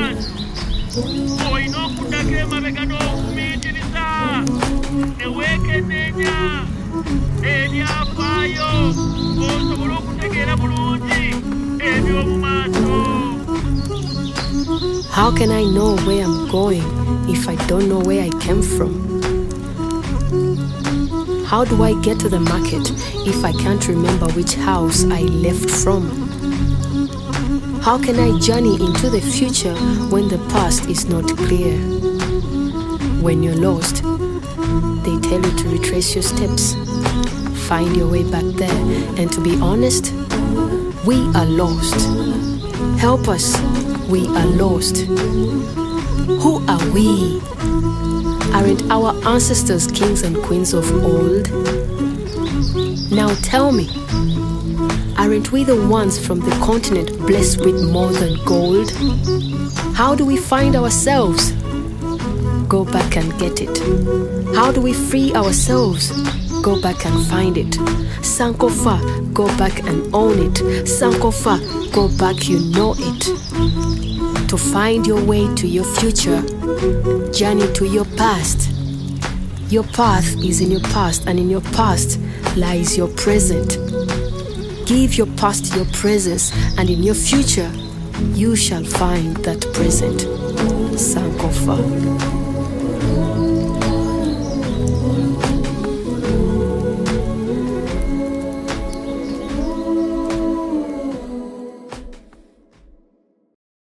olina okuddako emabega n'okumiitiriza ne weekenneenya ebyafaayo osobole okutegeera bulungi eby'omu maaso. How can I know where I'm going if I don't know where I came from? How do I get to the market if I can't remember which house I left from? How can I journey into the future when the past is not clear? When you're lost, they tell you to retrace your steps, find your way back there, and to be honest, we are lost. Help us, we are lost. Who are we? Aren't our ancestors kings and queens of old? Now tell me, aren't we the ones from the continent blessed with more than gold? How do we find ourselves? Go back and get it. How do we free ourselves? Go back and find it. Sankofa, go back and own it. Sankofa, go back, you know it. To find your way to your future, journey to your past. Your path is in your past, and in your past lies your present. Give your past your presence, and in your future you shall find that present. Sankofa.